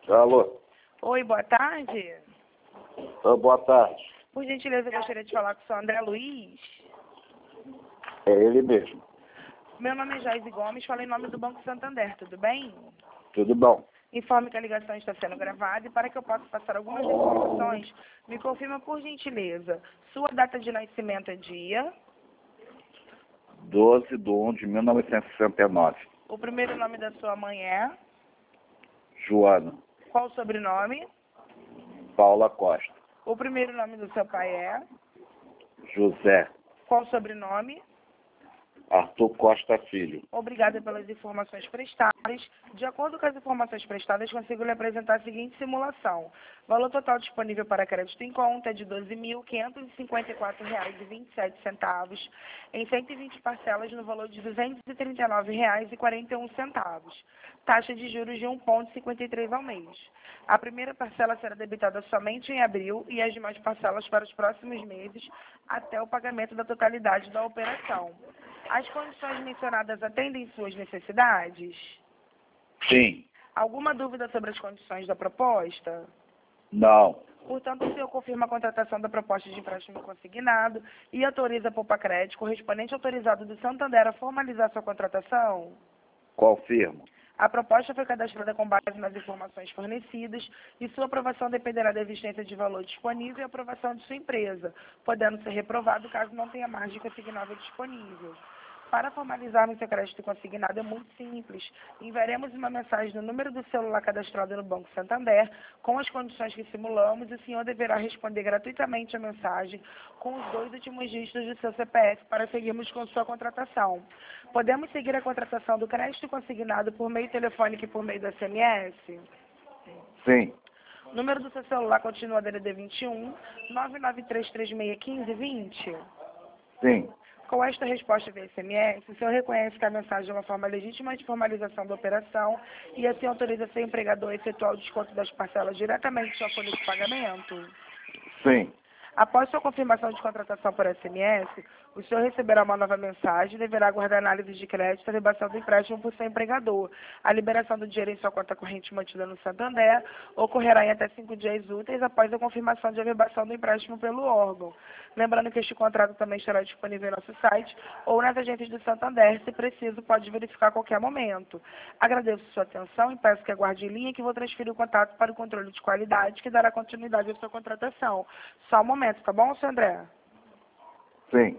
Alô? Oi, boa tarde. Boa tarde. Por gentileza, eu gostaria de falar com o senhor André Luiz. É ele mesmo. Meu nome é Joyce Gomes, falo em nome do Banco Santander, tudo bem? Tudo bom? Informe que a ligação está sendo gravada e para que eu possa passar algumas informações, me confirma por gentileza. Sua data de nascimento é dia? 12/1/1969. O primeiro nome da sua mãe é? Joana. Qual o sobrenome? Paula Costa. O primeiro nome do seu pai é? José. Qual o sobrenome? Arthur Costa Filho. Obrigada pelas informações prestadas. De acordo com as informações prestadas, consigo lhe apresentar a seguinte simulação. Valor total disponível para crédito em conta é de R$ 12.554,27, em 120 parcelas no valor de R$ 239,41. Taxa de juros de 1,53 ao mês. A primeira parcela será debitada somente em abril e as demais parcelas para os próximos meses, até o pagamento da totalidade da operação. As condições mencionadas atendem suas necessidades? Sim. Alguma dúvida sobre as condições da proposta? Não. Portanto, o senhor confirma a contratação da proposta de empréstimo consignado e autoriza a Poupa Crédito, correspondente autorizado do Santander, a formalizar sua contratação? Confirmo. A proposta foi cadastrada com base nas informações fornecidas e sua aprovação dependerá da existência de valor disponível e aprovação de sua empresa, podendo ser reprovado caso não tenha margem consignável disponível. Para formalizarmos seu crédito consignado é muito simples. Enviaremos uma mensagem no número do celular cadastrado no Banco Santander, com as condições que simulamos, e o senhor deverá responder gratuitamente a mensagem com os 2 últimos dígitos do seu CPF para seguirmos com sua contratação. Podemos seguir a contratação do crédito consignado por meio telefônico e por meio do SMS? Sim. O número do seu celular continua DDD 21 993361520? Sim. Com esta resposta via SMS, o senhor reconhece que a mensagem é uma forma legítima de formalização da operação e assim autoriza seu empregador a efetuar o desconto das parcelas diretamente em sua folha de pagamento? Sim. Após sua confirmação de contratação por SMS, o senhor receberá uma nova mensagem e deverá aguardar análise de crédito e averbação do empréstimo por seu empregador. A liberação do dinheiro em sua conta corrente mantida no Santander ocorrerá em até 5 dias úteis após a confirmação de averbação do empréstimo pelo órgão. Lembrando que este contrato também estará disponível em nosso site ou nas agências do Santander, se preciso, pode verificar a qualquer momento. Agradeço sua atenção e peço que aguarde em linha que vou transferir o contato para o controle de qualidade que dará continuidade à sua contratação. Só um momento, tá bom, senhor André? Sim.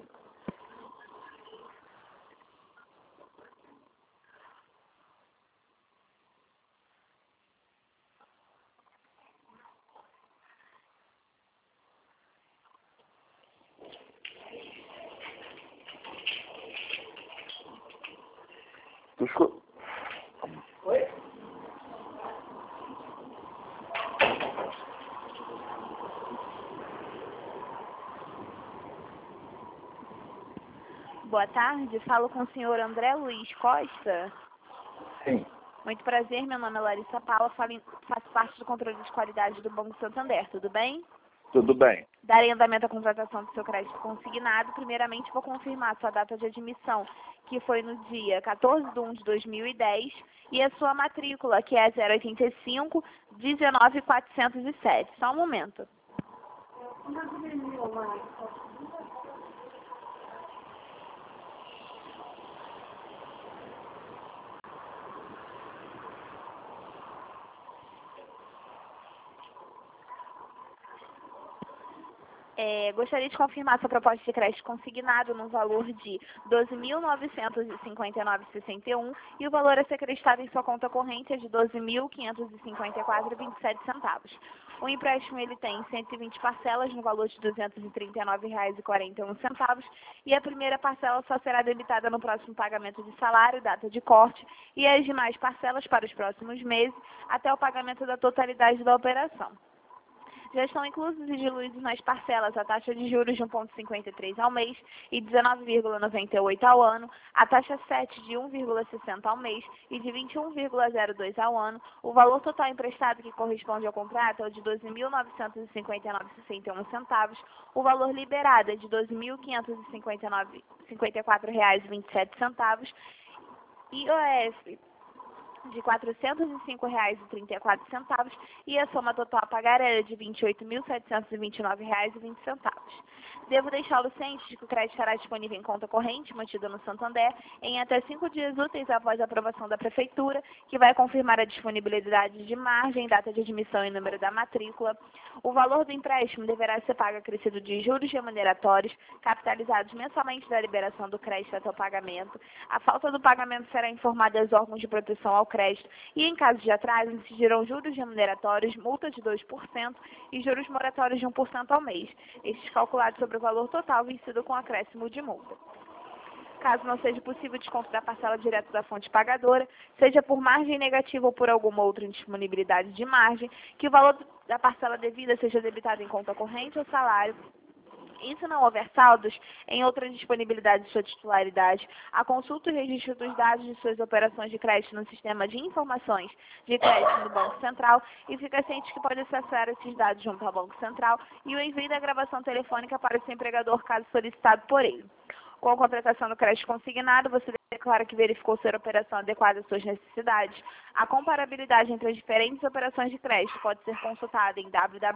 Oi? Boa tarde, falo com o senhor André Luiz Costa. Sim. Muito prazer, meu nome é Larissa Paula, faço parte do controle de qualidade do Banco Santander, tudo bem? Tudo bem. Darei andamento à contratação do seu crédito consignado. Primeiramente, vou confirmar a sua data de admissão, que foi no dia 14/1/2010, e a sua matrícula, que é 085 19407. Só um momento. Gostaria de confirmar sua proposta de crédito consignado no valor de R$ 12.959,61 e o valor a ser acreditado em sua conta corrente é de R$ 12.554,27. O empréstimo ele tem 120 parcelas no valor de R$ 239,41 e a primeira parcela só será debitada no próximo pagamento de salário, data de corte, e as demais parcelas para os próximos meses até o pagamento da totalidade da operação. Já estão inclusos e diluídos nas parcelas a taxa de juros de 1,53 ao mês e 19,98 ao ano, a taxa 7 de 1,60 ao mês e de 21,02 ao ano. O valor total emprestado que corresponde ao contrato é o de R$ 12.959,61. O valor liberado é de R$ 12.554,27. IOF de R$ 405,34 e a soma total a pagar era de R$ 28.729,20. Devo deixá-lo ciente de que o crédito estará disponível em conta corrente, mantida no Santander, em até 5 dias úteis após a aprovação da Prefeitura, que vai confirmar a disponibilidade de margem, data de admissão e número da matrícula. O valor do empréstimo deverá ser pago acrescido de juros remuneratórios, capitalizados mensalmente da liberação do crédito até o pagamento. A falta do pagamento será informada aos órgãos de proteção ao crédito e, em caso de atraso, incidirão juros remuneratórios, multa de 2% e juros moratórios de 1% ao mês, estes calculados sobre o valor total vencido com acréscimo de multa. Caso não seja possível desconto da parcela direto da fonte pagadora, seja por margem negativa ou por alguma outra indisponibilidade de margem, que o valor da parcela devida seja debitado em conta corrente ou salário. E se não houver saldos em outra disponibilidade de sua titularidade, a consulta e registro dos dados de suas operações de crédito no sistema de informações de crédito do Banco Central e fica ciente que pode acessar esses dados junto ao Banco Central e o envio da gravação telefônica para o seu empregador caso solicitado por ele. Com a contratação do crédito consignado, você declara que verificou ser a operação adequada às suas necessidades. A comparabilidade entre as diferentes operações de crédito pode ser consultada em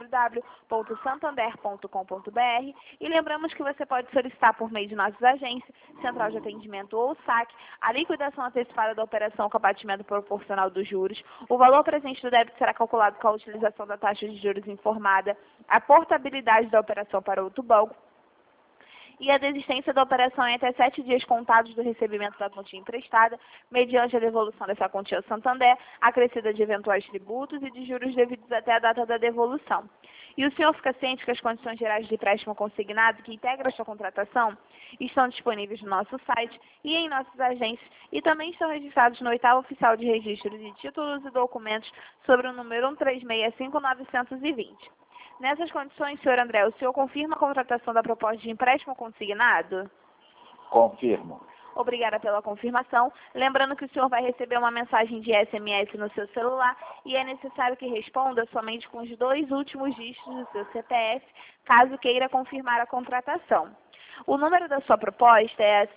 www.santander.com.br e lembramos que você pode solicitar por meio de nossas agências, Central de Atendimento ou SAC, a liquidação antecipada da operação com abatimento proporcional dos juros. O valor presente do débito será calculado com a utilização da taxa de juros informada, a portabilidade da operação para outro banco, e a desistência da operação em até 7 dias contados do recebimento da quantia emprestada, mediante a devolução dessa quantia ao Santander, acrescida de eventuais tributos e de juros devidos até a data da devolução. E o senhor fica ciente que as condições gerais de empréstimo consignado que integram esta contratação estão disponíveis no nosso site e em nossas agências e também estão registrados no 8º Oficial de Registro de Títulos e Documentos sobre o número 1365-920. Nessas condições, senhor André, o senhor confirma a contratação da proposta de empréstimo consignado? Confirmo. Obrigada pela confirmação. Lembrando que o senhor vai receber uma mensagem de SMS no seu celular e é necessário que responda somente com os 2 últimos dígitos do seu CPF, caso queira confirmar a contratação. O número da sua proposta é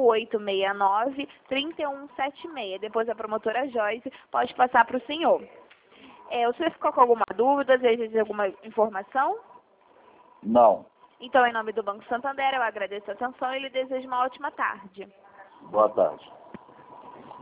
5869-3176. Depois a promotora Joyce pode passar para o senhor. O senhor ficou com alguma dúvida, deseja alguma informação? Não. Então, em nome do Banco Santander, eu agradeço a atenção e lhe desejo uma ótima tarde. Boa tarde.